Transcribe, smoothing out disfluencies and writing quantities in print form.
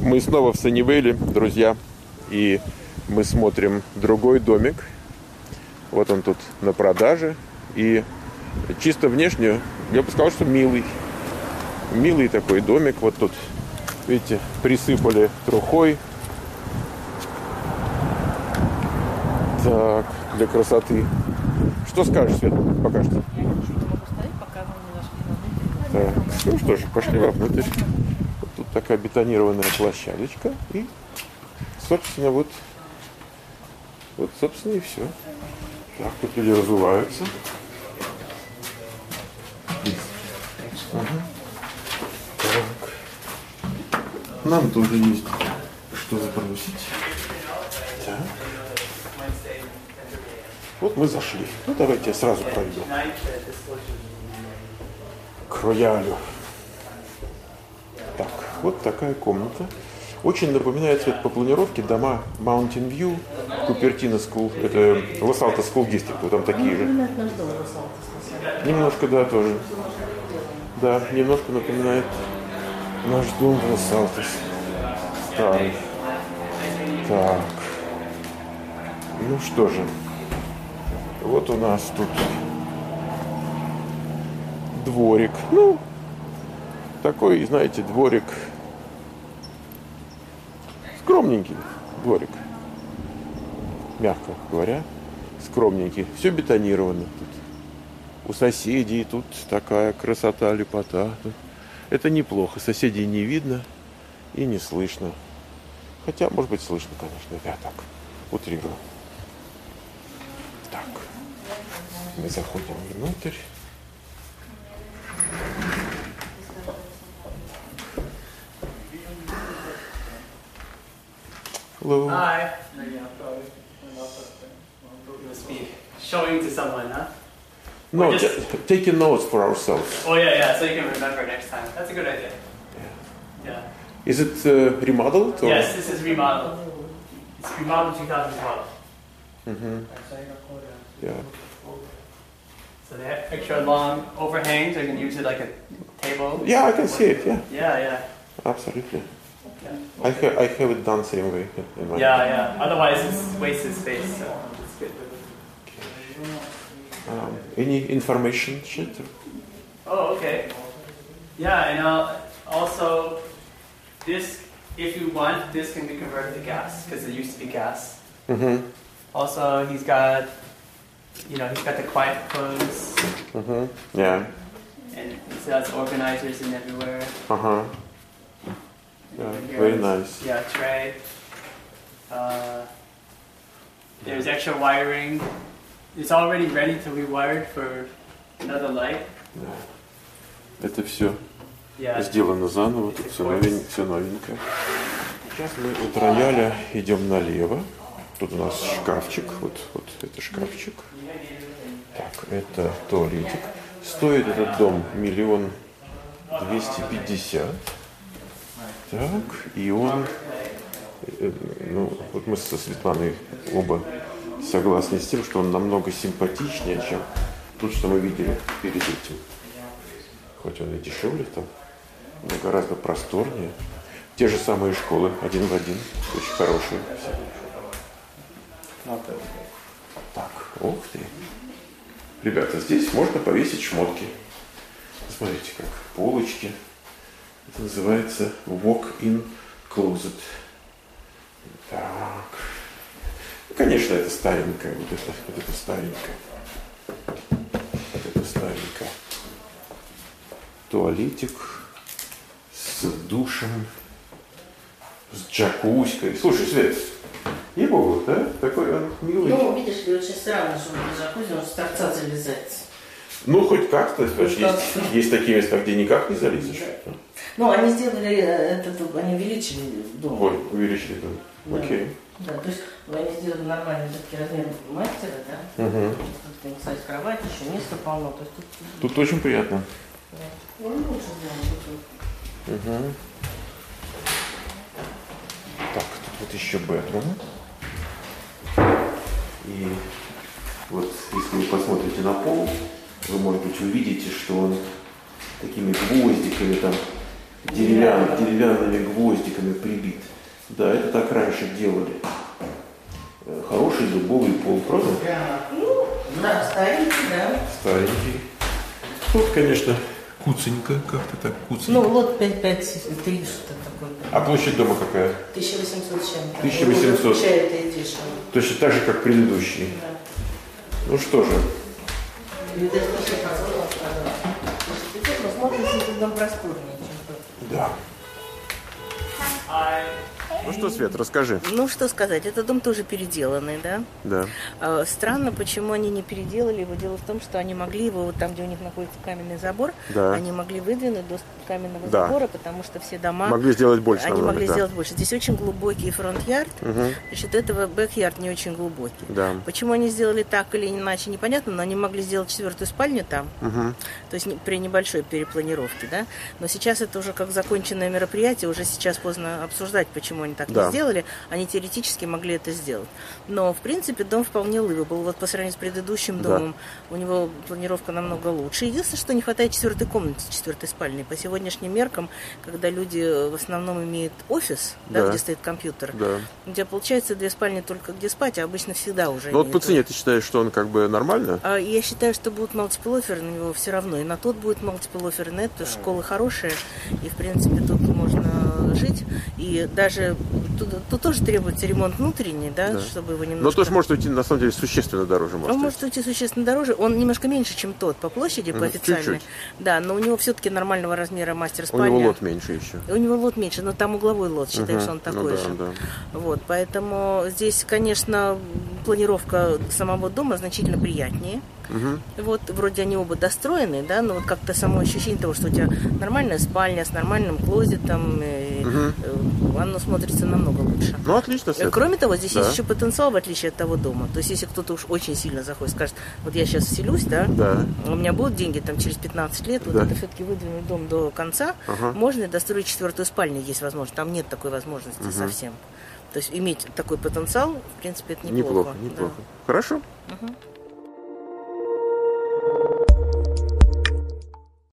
Мы снова в Саннивейле, друзья, и мы смотрим другой домик. Вот он тут на продаже, и чисто внешне, я бы сказал, что милый. Милый такой домик, вот тут, видите, присыпали трухой. Так, для красоты. Что скажешь, Свет, пока что? Я не могу стоять, пока мы не зашли на внутрь. Так, ну что ж, пошли вовнутрь. Вот тут такая бетонированная площадочка. И, собственно, вот, собственно, и все. Так, тут люди разуваются. Ага. Так. Нам тоже есть что забросить. Так. Вот мы зашли. Ну, давайте я сразу пройду к роялю. Так, вот такая комната. Очень напоминает цвет по планировке дома Mountain View, Купертино School. Это Лос-Алтос School District. Там такие же. Немножко, да, тоже. Да, немножко напоминает наш дом в Лос-Алтос. Старый. Так. Ну что же. Вот у нас тут дворик. Ну, такой, знаете, дворик. Скромненький дворик. Мягко говоря, скромненький. Все бетонировано тут. У соседей тут такая красота, лепота. Это неплохо. Соседей не видно и не слышно. Хотя, может быть, слышно, конечно. Я так утрирую. Так. Мы заходим внутрь. Hello. Hi. You must be showing to someone, huh? No, Or just- taking notes for ourselves. Oh yeah, so you can remember next time. That's a good idea. Yeah. Is it remodeled? Or? Yes, this is remodeled. It's remodeled 2012. Mm-hmm. Yeah. So they have extra long overhang, so you can use it like a table. Yeah, I can see it. Yeah, Yeah. absolutely. Yeah. I have it done same way in my. Yeah. Otherwise, it's wasted space. So it's good. Any information sheet? Oh, okay. Yeah, and also this, if you want, this can be converted to gas because it used to be gas. Mm-hmm. Also, he's got the quiet clothes, Mm-hmm. Yeah. and he has organizers in everywhere. Uh-huh. Yeah, And here very is- nice. Yeah, tray. There's extra wiring. It's already ready to be wired for another light. Это все Yeah. сделано заново, тут все новенькое. Сейчас мы от рояля идем налево. Тут у нас шкафчик, вот это шкафчик. Так, это туалетик. Стоит этот дом 1 250 000. Так, и он, вот мы со Светланой оба согласны с тем, что он намного симпатичнее, чем тот, что мы видели перед этим. Хоть он и дешевле там, но гораздо просторнее. Те же самые школы, один в один, очень хорошие. Так, ух ты. Ребята, здесь можно повесить шмотки. Смотрите, как полочки. Это называется walk-in closet. Так. Ну, конечно, это старенькое. Вот это старенькое. Вот это старенькое. Туалетик с душем, с джакузькой. Слушай, Свет, ей-богу, да? Такой он милый. Ну, видишь ли, очень странно, что он в джакузи, он с торца залезается. Ну, хоть как-то, есть такие места, где никак не залезешь. Ну, они сделали они увеличили дом. Ой, увеличили дом. Да. Окей. Да, то есть они сделали нормальный такой размер мастера, да? Угу. Тут, кстати, кровать, еще места полно. То есть Тут очень приятно. да. Ну, лучше сделано. Угу. Так, тут вот еще бедрум. И вот, если вы посмотрите на пол, вы, может быть, увидите, что он такими гвоздиками там деревянными гвоздиками прибит. Да, это так раньше делали. Хороший дубовый пол, правда? Ну, да, старенький, да. Старенький. Тут, конечно, куценько, как-то так куценько. Ну, лот 5-5-3, что-то такое. А площадь дома какая? 1800 с чем-то. 1800. Включает и дешево. Точно так же, как предыдущие. Да. Ну что же. Смотрим, что дом просторнее, чем тот. Да. Ну что, Свет, расскажи. Ну, что сказать, этот дом тоже переделанный, да? Да. Странно, почему они не переделали его. Дело в том, что они могли его, вот там, где у них находится каменный забор, Да. они могли выдвинуть до каменного Да. забора, потому что все дома... Могли сделать больше, Они наверное, могли да. сделать больше. Здесь очень глубокий фронт-ярд, значит, этого бэк-ярд не очень глубокий. Да. Почему они сделали так или иначе, непонятно, но они могли сделать 4-ю спальню там, то есть при небольшой перепланировке, да. Но сейчас это уже как законченное мероприятие, уже сейчас поздно обсуждать, почему они так Да. не сделали. Они теоретически могли это сделать. Но, в принципе, дом вполне лывый был. Вот по сравнению с предыдущим Да. домом, у него планировка намного лучше. Единственное, что не хватает 4-й комнаты, 4-й спальни. По сегодняшним меркам, когда люди в основном имеют офис, да, Да. где стоит компьютер, Да. у тебя получается 2 спальни только где спать, а обычно всегда уже Ну вот имеют по цене офис. ты считаешь, что он как бы нормально? Я считаю, что будут мультиплоферы на него все равно. И на тот будет мультиплофер, и на это школы хорошие. И, в принципе, тут можно жить. И даже тут тоже требуется ремонт внутренний, да, Да. чтобы его Но немножко... тоже может уйти, на самом деле, существенно дороже. Он может уйти существенно дороже. Он немножко меньше, чем тот по площади, по официальной. чуть-чуть. Да, но у него все-таки нормального размера У мастер-спальня. него лот меньше еще. У него лот меньше, но там угловой лот, считаю, что он такой ну, да, же. да. Вот, поэтому здесь, конечно, планировка самого дома значительно приятнее. Вот, вроде они оба достроены, да, но вот как-то само ощущение того, что у тебя нормальная спальня с нормальным клозетом, и, оно смотрится намного лучше. Ну, отлично, Свет. Кроме того, здесь Да. есть еще потенциал, в отличие от того дома. То есть, если кто-то уж очень сильно заходит, скажет, вот я сейчас вселюсь, да, Да. у меня будут деньги там через 15 лет, вот Да. это все-таки выдвинуть дом до конца, можно и достроить 4-ю спальню, есть возможность. Там нет такой возможности совсем. То есть, иметь такой потенциал, в принципе, это неплохо. Неплохо. Хорошо. Да.